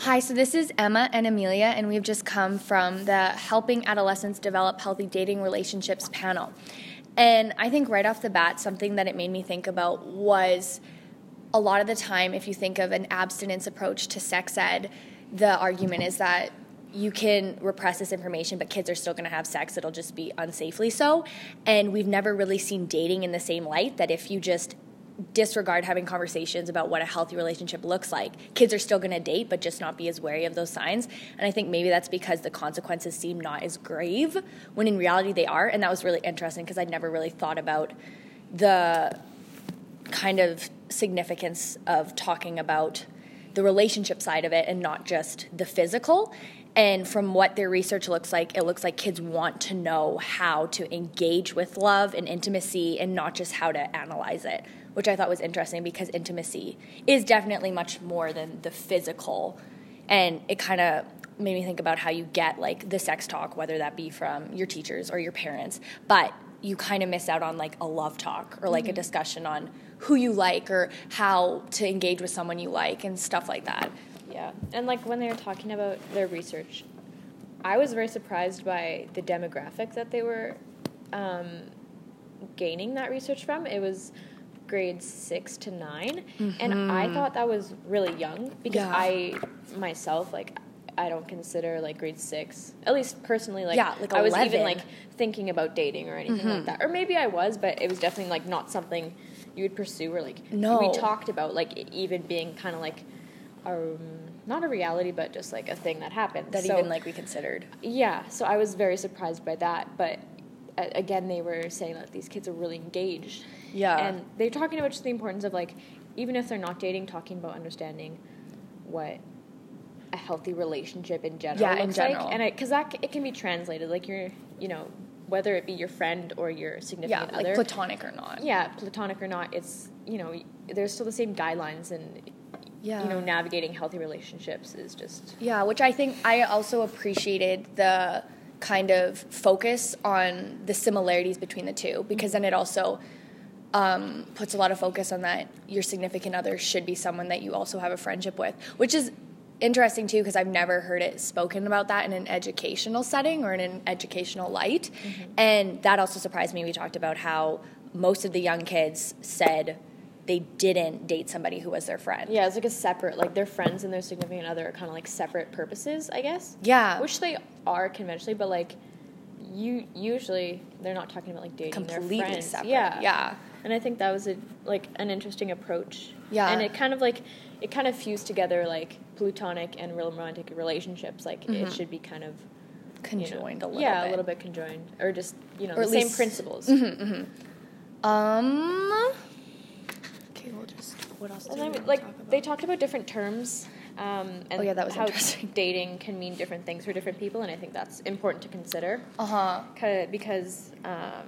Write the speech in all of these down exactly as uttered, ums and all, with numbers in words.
Hi, so this is Emma and Amelia, and we've just come from the Helping Adolescents Develop Healthy Dating Relationships panel. And I think right off the bat, something that it made me think about was a lot of the time, if you think of an abstinence approach to sex ed, the argument is that you can repress this information, but kids are still going to have sex. It'll just be unsafely so. And we've never really seen dating in the same light, that if you just disregard having conversations about what a healthy relationship looks like, kids are still going to date, but just not be as wary of those signs. And I think maybe that's because the consequences seem not as grave, when in reality they are. And that was really interesting because I'd never really thought about the kind of significance of talking about the relationship side of it and not just the physical. And from what their research looks like, it looks like kids want to know how to engage with love and intimacy and not just how to analyze it, which I thought was interesting because intimacy is definitely much more than the physical. And it kind of made me think about how you get like the sex talk, whether that be from your teachers or your parents, but you kind of miss out on like a love talk or like mm-hmm. a discussion on who you like or how to engage with someone you like and stuff like that. Yeah, and like when they were talking about their research, I was very surprised by the demographic that they were um, gaining that research from. It was grades six to nine, mm-hmm. and I thought that was really young because yeah. I myself, like, I don't consider like grade six, at least personally, like, yeah, like I was even like thinking about dating or anything mm-hmm. like that. Or maybe I was, but it was definitely like not something you would pursue or like no. we talked about, like even being kind of like Um, not a reality, but just like a thing that happened. That so, even like we considered. Yeah, so I was very surprised by that. But uh, again, they were saying that these kids are really engaged. Yeah. And they're talking about just the importance of like, even if they're not dating, talking about understanding what a healthy relationship in general yeah, looks in general. like. And because that it can be translated, like you're, you know, whether it be your friend or your significant yeah, other. like platonic or not. Yeah, platonic or not, it's, you know, there's still the same guidelines and yeah. you know, navigating healthy relationships is just... Yeah, which I think I also appreciated the kind of focus on the similarities between the two, because then it also um, puts a lot of focus on that your significant other should be someone that you also have a friendship with, which is interesting too, because I've never heard it spoken about that in an educational setting or in an educational light. Mm-hmm. And that also surprised me. We talked about how most of the young kids said they didn't date somebody who was their friend. Yeah, it's like a separate, like their friends and their significant other are kind of like separate purposes, I guess. Yeah. Which they are conventionally, but like you usually they're not talking about like dating completely their friends. Separate. Yeah. Yeah. And I think that was a like an interesting approach. Yeah. And it kind of like it kind of fused together like platonic and real romantic relationships. Like mm-hmm. it should be kind of conjoined you know, a little yeah, bit. a little bit conjoined. Or just, you know, or the same principles. Mm-hmm, mm-hmm. Um Okay, we'll just what else and did I we mean, like talk about? they talked about different terms. Um, and oh yeah, that was how interesting. Dating can mean different things for different people, and I think that's important to consider. Uh huh. Because, um,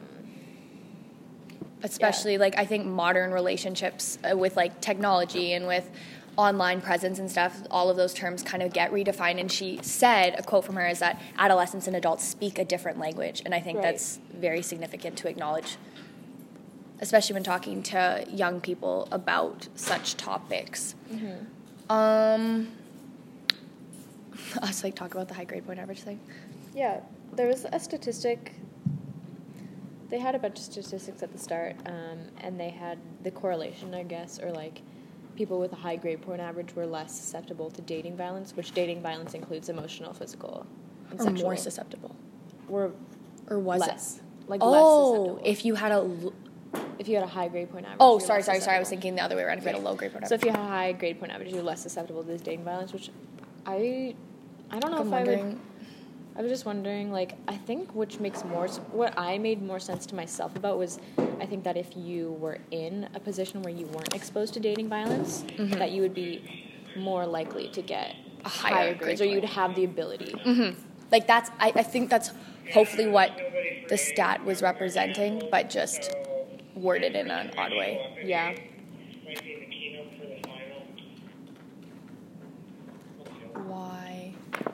especially yeah. like I think modern relationships uh, with like technology and with online presence and stuff, all of those terms kind of get redefined. And she said, a quote from her is that adolescents and adults speak a different language, and I think right. that's very significant to acknowledge, especially when talking to young people about such topics. Mm-hmm. Um, us like talk about the high grade point average thing. Yeah, there was a statistic. They had a bunch of statistics at the start, um, and they had the correlation, I guess, or like people with a high grade point average were less susceptible to dating violence, which dating violence includes emotional, physical, and or sexual. more susceptible. Were or was less, it? like oh, less susceptible. if you had a. If you had a high grade point average. Oh, sorry, sorry, sorry. I was thinking the other way around. If you had a low grade point average. So if you had a high grade point average, you're less susceptible to this dating violence, which I, I don't know I'm if wondering. I would. I was just wondering, like, I think which makes more, what I made more sense to myself about was, I think that if you were in a position where you weren't exposed to dating violence, mm-hmm. that you would be more likely to get a higher, higher grades, or you'd have the ability. Mm-hmm. Like that's, I, I think that's hopefully what the stat was representing, but just worded in an odd way. Yeah. Why?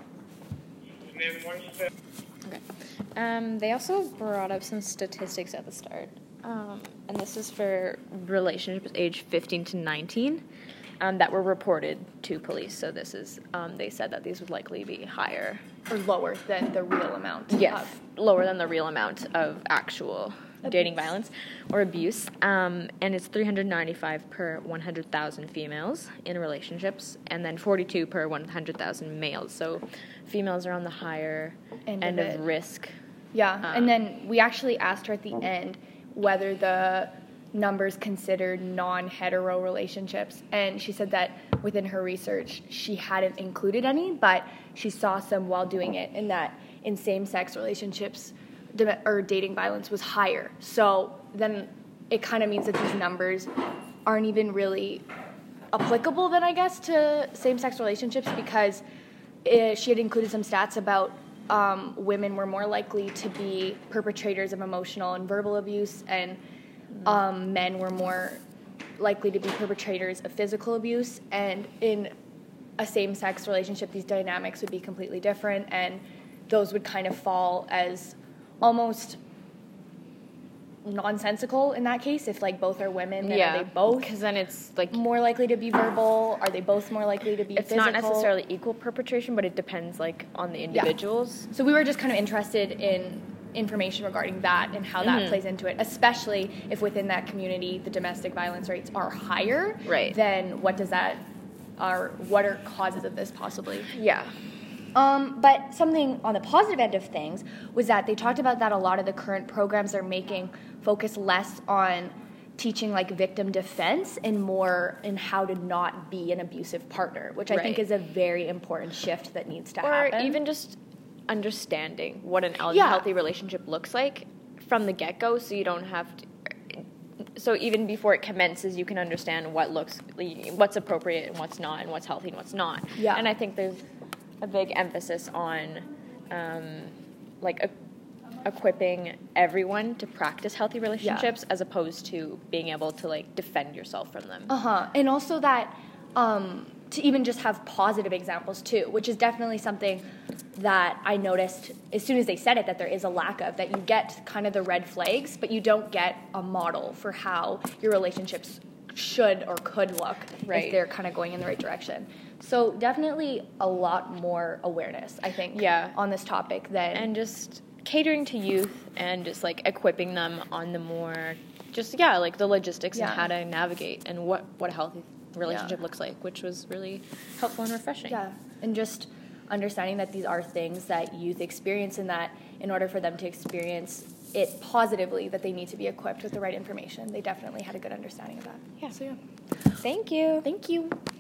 Okay. Um, they also brought up some statistics at the start, um, and this is for relationships age fifteen to nineteen. um, that were reported to police. So this is, um, they said that these would likely be higher. Or lower than the real amount. Yes, Of. lower than the real amount of actual Abuse. dating violence or abuse. Um, and it's three hundred ninety-five per one hundred thousand females in relationships, and then forty-two per one hundred thousand males. So females are on the higher End end, of of, it. risk. Yeah, Um, and then we actually asked her at the end whether the numbers considered non-hetero relationships, and she said that within her research she hadn't included any, but she saw some while doing it, and that in same-sex relationships dom- or dating violence was higher. So then it kind of means that these numbers aren't even really applicable then, I guess, to same-sex relationships, because it, she had included some stats about um, women were more likely to be perpetrators of emotional and verbal abuse, and um, men were more likely to be perpetrators of physical abuse. And in a same-sex relationship, these dynamics would be completely different, and those would kind of fall as almost nonsensical in that case. If like both are women, then Yeah, are they both because then it's like more likely to be verbal? Are they both more likely to be it's physical? not necessarily equal perpetration, but it depends like on the individuals. So we were just kind of interested in information regarding that and how that Mhm. plays into it, especially if within that community the domestic violence rates are higher. Right. Then what does that, or what are causes of this possibly? Yeah. Um, but something on the positive end of things was that they talked about that a lot of the current programs they're making focus less on teaching like victim defense and more in how to not be an abusive partner, which I think Right. is a very important shift that needs to Or happen. even just understanding what an Yeah. healthy relationship looks like from the get-go, so you don't have to, so even before it commences you can understand what looks what's appropriate and what's not, and what's healthy and what's not. Yeah. And I think there's a big emphasis on um, like a, equipping everyone to practice healthy relationships as opposed to being able to like defend yourself from them. Uh-huh. And also that um, to even just have positive examples too, which is definitely something that I noticed as soon as they said it that there is a lack of, that you get kind of the red flags, but you don't get a model for how your relationships should or could look Right. if they're kind of going in the right direction. So definitely a lot more awareness, I think, Yeah. on this topic than... And just catering to youth and just like equipping them on the more just yeah like the logistics Yeah. and how to navigate and what what a healthy relationship Yeah. looks like, which was really helpful and refreshing. Yeah, and just understanding that these are things that youth experience, and that in order for them to experience it positively, that they need to be equipped with the right information. They definitely had a good understanding of that. Yeah. So yeah. Thank you. Thank you.